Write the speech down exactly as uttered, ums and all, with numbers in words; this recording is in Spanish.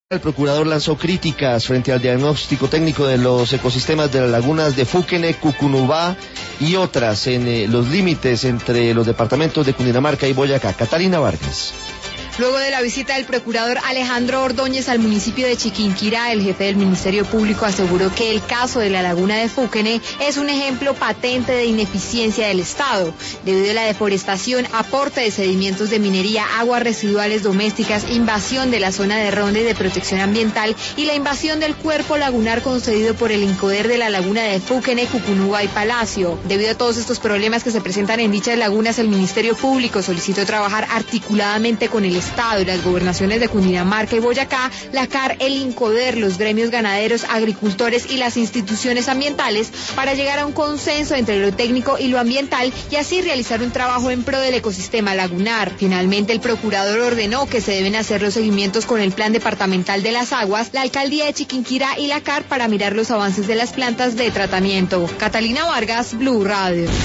El procurador lanzó críticas frente al diagnóstico técnico de los ecosistemas de las lagunas de Fuquene, Cucunubá y otras en eh, los límites entre los departamentos de Cundinamarca y Boyacá. Catalina Vargas. Luego de la visita del procurador Alejandro Ordóñez al municipio de Chiquinquirá, el jefe del Ministerio Público aseguró que el caso de la laguna de Fuquene es un ejemplo patente de ineficiencia del Estado, debido a la deforestación, aporte de sedimentos de minería, aguas residuales domésticas, invasión de la zona de ronda y de protección ambiental y la invasión del cuerpo lagunar concedido por el INCODER de la laguna de Fuquene, Cucunubá y Palacio. Debido a todos estos problemas que se presentan en dichas lagunas, el Ministerio Público solicitó trabajar articuladamente con el Estado Estado y las gobernaciones de Cundinamarca y Boyacá, la C A R, el INCODER, los gremios ganaderos, agricultores y las instituciones ambientales para llegar a un consenso entre lo técnico y lo ambiental y así realizar un trabajo en pro del ecosistema lagunar. Finalmente, el procurador ordenó que se deben hacer los seguimientos con el Plan Departamental de las Aguas, la Alcaldía de Chiquinquirá y la C A R para mirar los avances de las plantas de tratamiento. Catalina Vargas, Blue Radio.